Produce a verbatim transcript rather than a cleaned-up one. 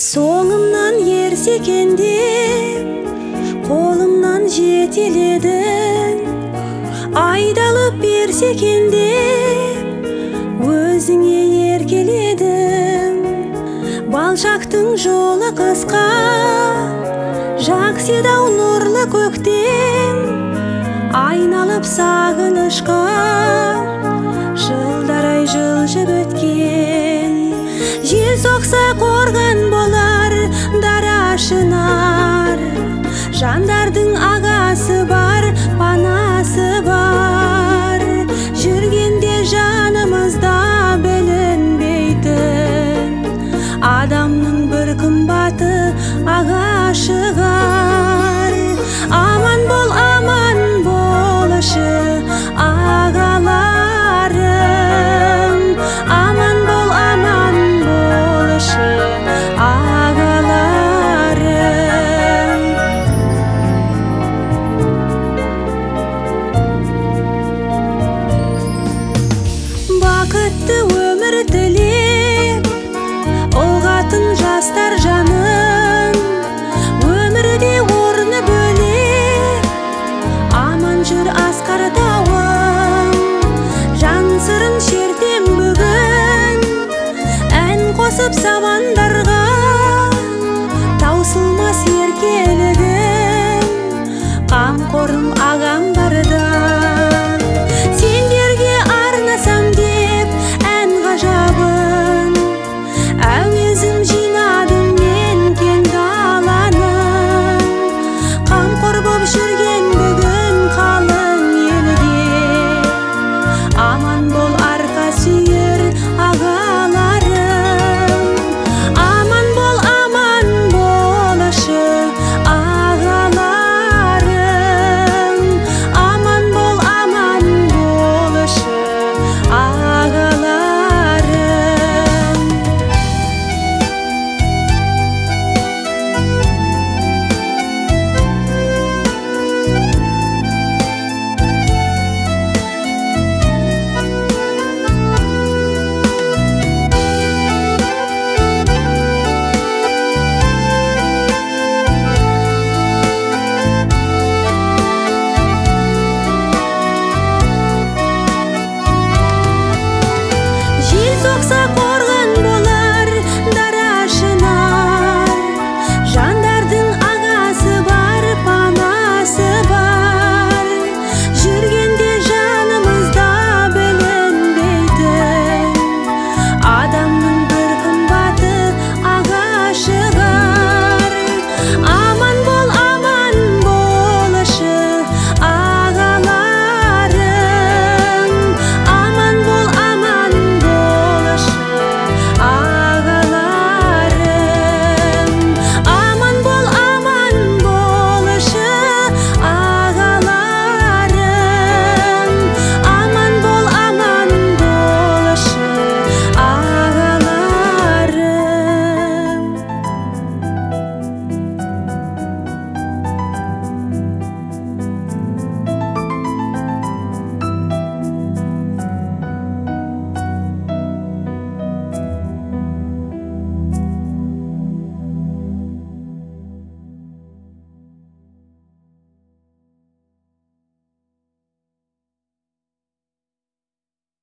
Соңымнан ерсекен деп, қолымнан жетеледің. Айдалып берсекен деп, өзіңе еркеледім. Балшақтың жолы қысқа, жақсыдау нұрлы көктем. Айналып сағынышқа, жылдарай жылжып өткен. Жел соқса қорған болар дара шынар. Жандардың ағасы бар, панасы бар. Жүргенде жанымызда білінбейтін адамның бір қымбаты аға шығар. Аман бол, аман болышы ағаларым. Аман бол, аман болышы ағаларым. Бақытты өмір тілеп, ұлғатын жастар жанын. Өмірде орны бөлек, аман жүр асқар тауым. Жан сырын шертем бүгін, ән қосып сабандарға. Таусылмас еркелігім, қамқорым